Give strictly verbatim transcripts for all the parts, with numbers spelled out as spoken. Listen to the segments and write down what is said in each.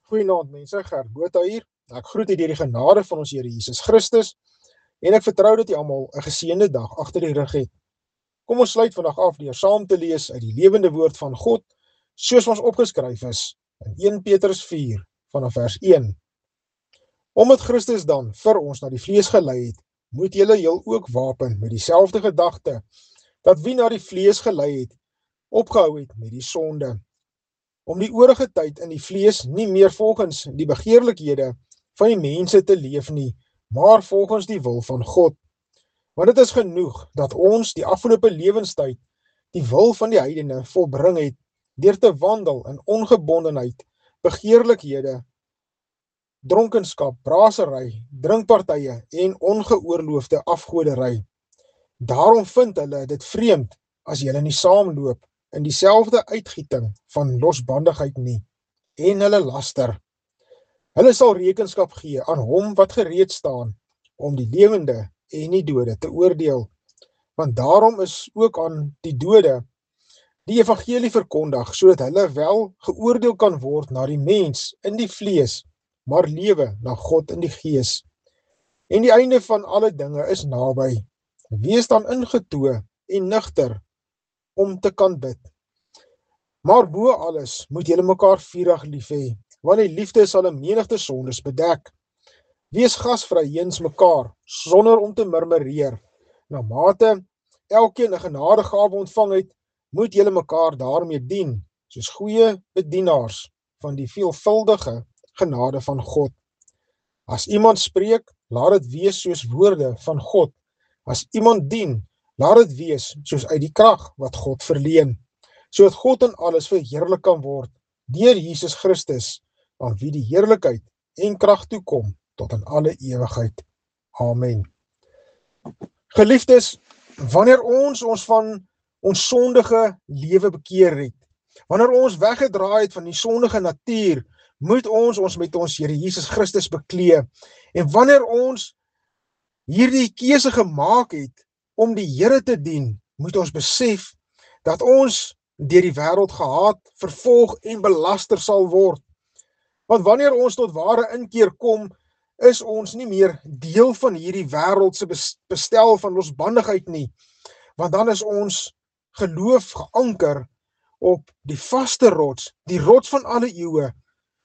Goeienaand mense, Gert Botha hier. Ek groet u deur die genade van ons Here Jesus Christus en ek vertrou dat u almal 'n geseënde dag agter die rug het. Kom ons sluit vandag af deur saam te lees uit die lewende woord van God, soos ons opgeskryf is in Eerste Petrus vier vanaf vers een. Omdat Christus dan vir ons na die vlees gelei het, moet julle heel ook wapen met dieselfde gedagte, dat wie na die vlees gelei het, opgehou het met die sonde, om die oorige tyd in die vlees nie meer volgens die begeerlikhede van die mense te leef nie, maar volgens die wil van God. Want het is genoeg dat ons die afgelope lewenstyd die wil van die heidene volbring het, deur te wandel in ongebondenheid, begeerlikhede, dronkenskap, braasery, drinkpartye en ongeoorloofde afgodery. Daarom vind hulle dit vreemd as julle nie saamloop in dieselfde uitgieting van losbandigheid nie, en hulle laster. Hulle sal rekenskap gee aan hom wat gereed staan, om die lewende en die dode te oordeel. Want daarom is ook aan die dode die evangelie verkondig, sodat hulle wel geoordeel kan word na die mens in die vlees, maar lewe na God in die gees. En die einde van alle dinge is naby. Wees dan ingetoe en nugter, om te kan bid. Maar bo alles moet julle mekaar vurig lief hê, want die liefde sal 'n menigte sondes bedek. Wees gasvry jeens mekaar, sonder om te murmureer. Na mate elkeen 'n genadegawe ontvang het, moet julle mekaar daarmee dien, soos goeie bedienaars van die veelvuldige genade van God. As iemand spreek, laat dit wees soos woorde van God. As iemand dien, laat dit wees soos uit die krag wat God verleen, sodat God in alles verheerlik kan word, deur Jesus Christus, aan wie die heerlikheid en krag toekom, tot in alle ewigheid. Amen. Geliefdes, wanneer ons ons van ons sondige lewe bekeer het, wanneer ons weggedraai het van die sondige natuur, moet ons ons met ons Here Jesus Christus beklee, en wanneer ons hierdie keuse gemaak het om die Here te dien, moet ons besef dat ons deur die wêreld gehaat, vervolg en belaster sal word. Want wanneer ons tot ware inkeer kom, is ons nie meer deel van hierdie wêreldse bestel van losbandigheid nie, want dan is ons geloof geanker op die vaste rots, die rots van alle eeue,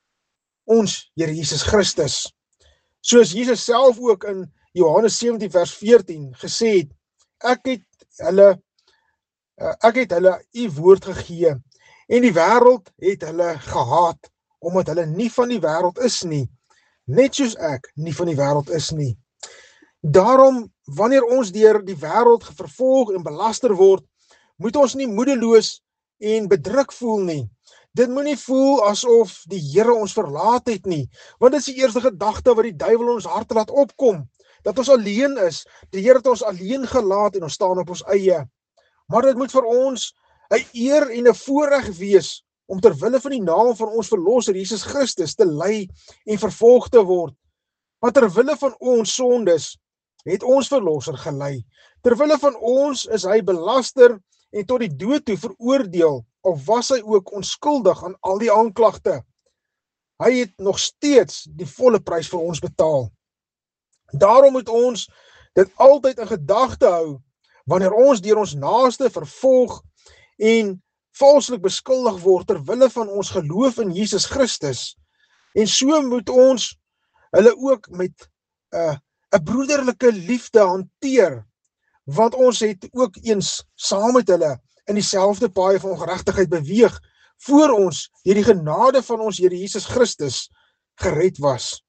ons Here Jesus Christus. Soos Jesus self ook in Johannes sewentien vers veertien gesê het, ek het hulle ek het hulle u woord gegee, en die wêreld het hulle gehaat, omdat hulle nie van die wêreld is nie, net soos ek nie van die wêreld is nie. Daarom, wanneer ons deur die wêreld vervolg en belaster word, moet ons nie moedeloos en bedruk voel nie. Dit moet nie voel asof die Here ons verlaat het nie, want dit is die eerste gedagte wat die duiwel in ons harte laat opkom, dat ons alleen is. Die Here het ons alleen gelaat en ons staan op ons eie. Maar dit moet vir ons 'n eer en 'n voorreg wees om ter wille van die naam van ons verlosser Jesus Christus te ly en vervolg te word. Want ter wille van ons sondes het ons verlosser gelei. Ter wille van ons is hy belaster en tot die dood toe veroordeel, al was hy ook onskuldig aan al die aanklagte. Hy het nog steeds die volle prys vir ons betaal. Daarom moet ons dit altyd in gedagte hou, wanneer ons deur ons naaste vervolg en valslik beskuldig word ter wille van ons geloof in Jesus Christus. En so moet ons hulle ook met 'n uh, 'n broederlike liefde hanteer, want ons het ook eens saam met hulle in dieselfde paai van ongeregtigheid beweeg, voor ons deur die genade van ons Here Jesus Christus gered was.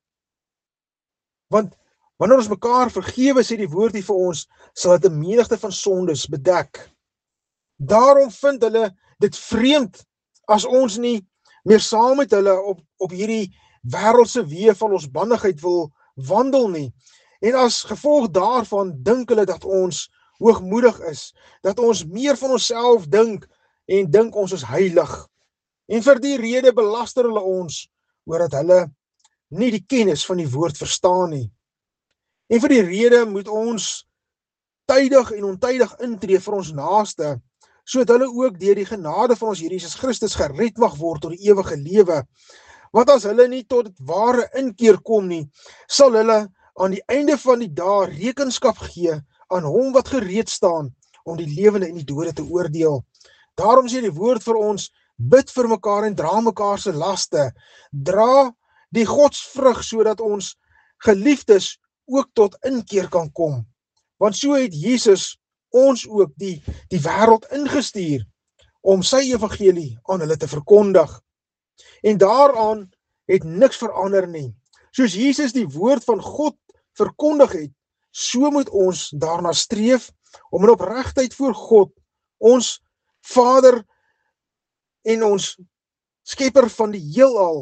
Want wanneer ons mekaar vergewe, sê die woord hier vir ons, sal dit 'n menigte van sondes bedek. Daarom vind hulle dit vreemd as ons nie meer saam met hulle op, op hierdie wêreldse weë van losbandigheid wil wandel nie. En as gevolg daarvan dink hulle dat ons hoogmoedig is, dat ons meer van onsself dink en dink ons is heilig. En vir die rede belaster hulle ons, oor dat hulle nie die kennis van die woord verstaan nie. En vir die rede moet ons tydig en ontydig intree vir ons naaste, sodat hulle ook deur die genade van ons Here Jesus Christus gered mag word tot die ewige lewe. Want as hulle nie tot ware inkeer kom nie, sal hulle aan die einde van die dae rekenskap gee aan hom wat gereed staan om die lewende en die dode te oordeel. Daarom sê die woord vir ons, bid vir mekaar en dra mekaar se laste. Dra die godsvrug sodat ons geliefdes ook tot inkeer kan kom. Want so het Jesus ons ook die, die wêreld ingestuur om sy evangelie aan hulle te verkondig. En daaraan het niks verander nie. Soos Jesus die woord van God verkondig het, so moet ons daarna streef om in opregtheid voor God, ons Vader en ons Skepper van die heelal,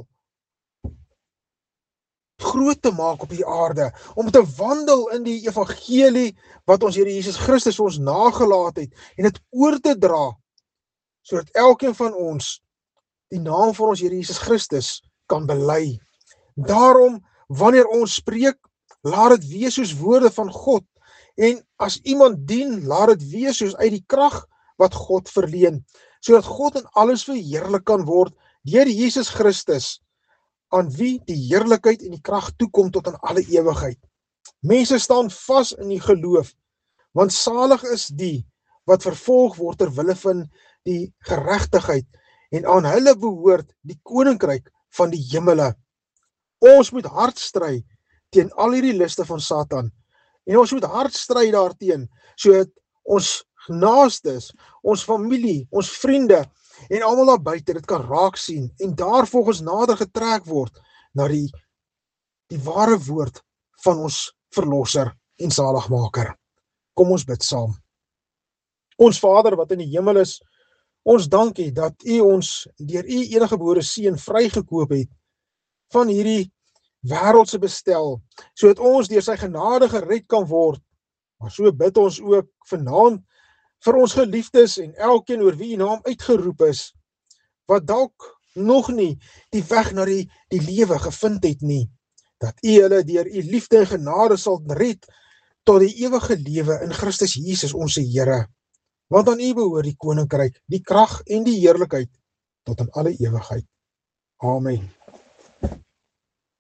groot te maak op die aarde, om te wandel in die evangelie wat ons Here Jesus Christus vir ons nagelaat het, en dit oor te dra, sodat elkeen van ons die naam van ons Here Jesus Christus kan bely. Daarom, wanneer ons spreek, laat dit wees soos woorde van God, en as iemand dien, laat dit wees soos uit die krag wat God verleen, sodat God in alles verheerlik kan word deur Jesus Christus, aan wie die heerlikheid en die krag toekom tot aan alle ewigheid. Mense staan vas in die geloof, want salig is die wat vervolg word ter wille van die geregtigheid, en aan hulle behoort die koninkryk van die hemele. Ons moet hard stry teen al hierdie liste van Satan, en ons moet hard stry daarteen, sodat ons naastes, ons familie, ons vriende, en almal daar buite dit kan raak sien, en daar volgens nader getrek word, na die, die ware woord van ons verlosser en zaligmaker. Kom ons bid saam. Ons Vader wat in die hemel is, ons dankie dat U ons deur U enige gebore seun vrygekoop het, van hierdie wêreldse bestel, sodat ons deur sy genade gered kan word. Maar so bid ons ook vanaand vir ons geliefdes en elkeen oor wie U naam uitgeroep is, wat dalk nog nie die weg na die, die lewe gevind het nie, dat U hulle deur U liefde en genade sal red tot die ewige lewe in Christus Jesus ons Here. Want aan U behoort die koninkryk, die krag en die heerlikheid tot in alle ewigheid. Amen.